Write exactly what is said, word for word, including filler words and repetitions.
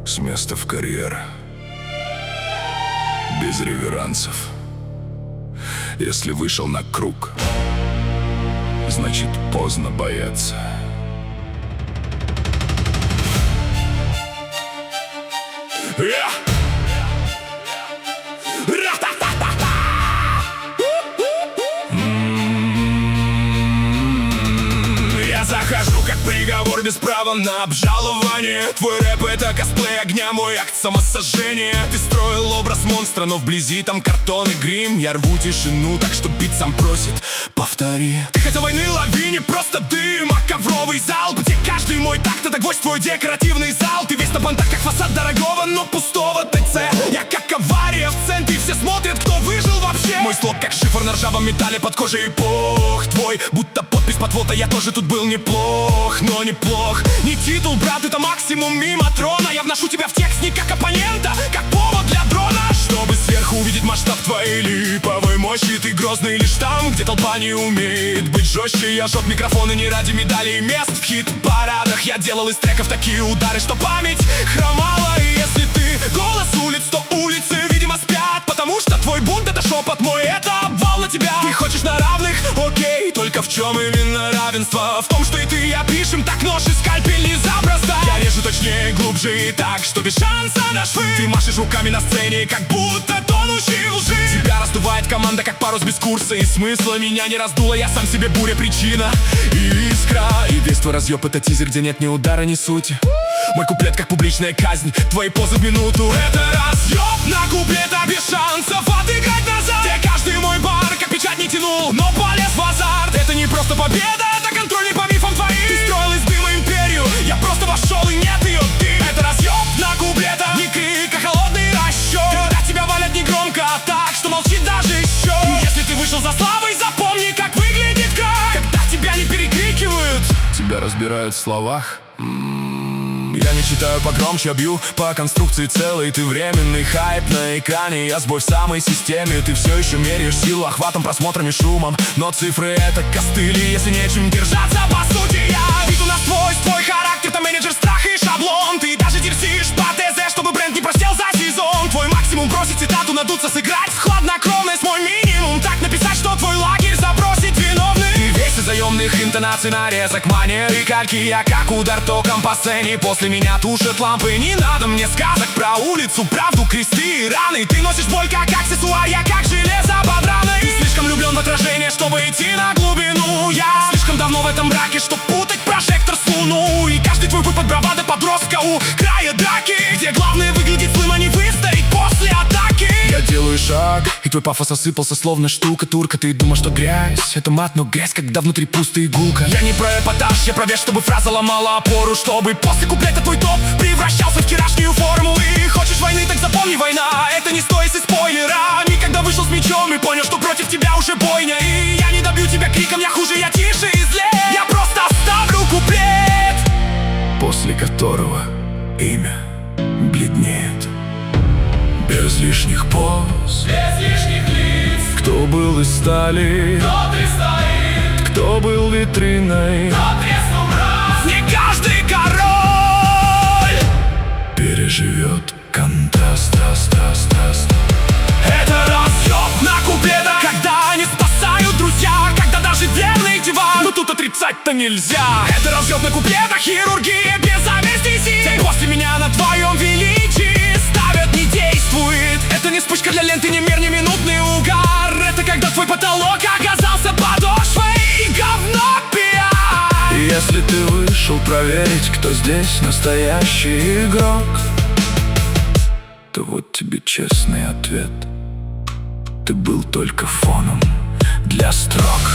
С места в карьер, без реверансов. Если вышел на круг, значит поздно бояться. Yeah! Захожу как приговор без права на обжалование. Твой рэп — это косплей огня, мой акт самосожжения. Ты строил образ монстра, но вблизи там картон и грим. Я рву тишину, так что бит сам просит: повтори. Ты хотел войны, лавине, просто дым. А ковровый зал, где каждый мой такт — это гвоздь, твой декоративный зал. Ты весь на бантах, как фасад дорогого, но пустого ТЦ. Я как авария в центре, все смотрят, кто выжил вообще. Мой слог как шифр на ржавом металле под кожей эпох. Твой будто подпись под фото, я тоже тут был неплох, но неплох. Не титул, брат, это максимум мимо трона. Я вношу тебя в текст не как оппонента, как повод для дрона. Чтобы сверху увидеть масштаб твоей липовой мощи. Ты грозный лишь там, где толпа не умеет быть жестче. Я жег микрофоны не ради медалей и мест в хит-парадах. Я делал из треков такие удары, что память хромала. И если ты голос улиц, то улицы, видимо, спят, потому что твой бунт — это шепот мой, это обвал на тебя. Ты хочешь на равных? Окей, только в чем именно равенство? В том, что и ты, я пишем так, нож и скальпель не запросто. Я режу точнее, глубже и так, что без шанса на швы. Ты машешь руками на сцене, как будто тонущий в лжи. Тебя раздувает команда, как парус без курса и смысла. Меня не раздуло, я сам себе буря, причина и искра. И весь твой разъеб — это тизер, где нет ни удара, ни сути. Мой куплет как публичная казнь, твои позы в минуту. Это разъеб на куплета без шансов отыграть назад. Где каждый мой бар, как печать не тянул, но полез в азарт. Это не просто победа, это контроль не по мифам твоим. Ты строил из дыма империю, я просто вошел и нет ее ты. Это разъеб на куплета, не крик, а холодный расчет. Когда тебя валят не громко, а так, что молчит даже еще. Если ты вышел за славой, запомни, как выглядит край. Когда тебя не перекрикивают, тебя разбирают в словах. Я не читаю погромче, я бью по конструкции целой. Ты временный хайп на экране, я сбой в самой системе. Ты все еще меряешь силу охватом, просмотрами, шумом. Но цифры — это костыли, если нечем держаться. По сути, я вижу насквозь твой характер, там менеджер страха и шаблон. Ты даже дерзишь по ТЗ, чтобы бренд не просел за сезон. Твой максимум — бросить цитату, надуться, сыграть в хладнокровность. Мой минимум — так написать, что твой лагерь забросит виновный. Ты весь из заемных интонаций, нарезок, манер и кальки. Я как удар током по сцене, после меня тушат лампы. Не надо мне сказок про улицу, правду, кресты и раны. Ты носишь боль как аксессуар, я как железо под раной. Ты слишком влюблен в отражение, чтобы идти на глубину. Я слишком давно в этом браке, чтоб путать прожектор с луну. И каждый твой путь под бравадо подростка у края драки, где главное выглядеть злым, а не выстоять после атаки. Я делаю шаг, и твой пафос осыпался словно штукатурка. Ты думаешь, что грязь — это мат, но грязь, когда внутри пустая иголка. Я не про эпатаж, я про вес, чтобы фраза ломала опору. Чтобы после куплета твой топ превращался в вчерашнюю форму. И хочешь войны, так запомни, война — это не сторис и спойлера. Никогда вышел с мечом и понял, что против тебя уже бойня. И я не добью тебя криком, я хуже, я тише и злее. Я просто оставлю куплет, после которого имя бледнеет. Без лишних поз, без лишних лиц. Кто был из стали, тот и стоит. Кто был витриной, тот треснул раз. Не каждый король переживет контраст, траст, траст, траст. Это разъеб на куплетах, когда не спасают друзья, когда даже верный диван, но тут отрицать-то нельзя. Это разъеб на куплетах, хирургия без зависти сил. После меня на твоем величии ставят, не действует. Это не вспышка для ленты, не мир, не минутный угар. Это когда твой потолок оказался подошвой и говно пиар. Если ты вышел проверить, кто здесь настоящий игрок, то вот тебе честный ответ: ты был только фоном для строк.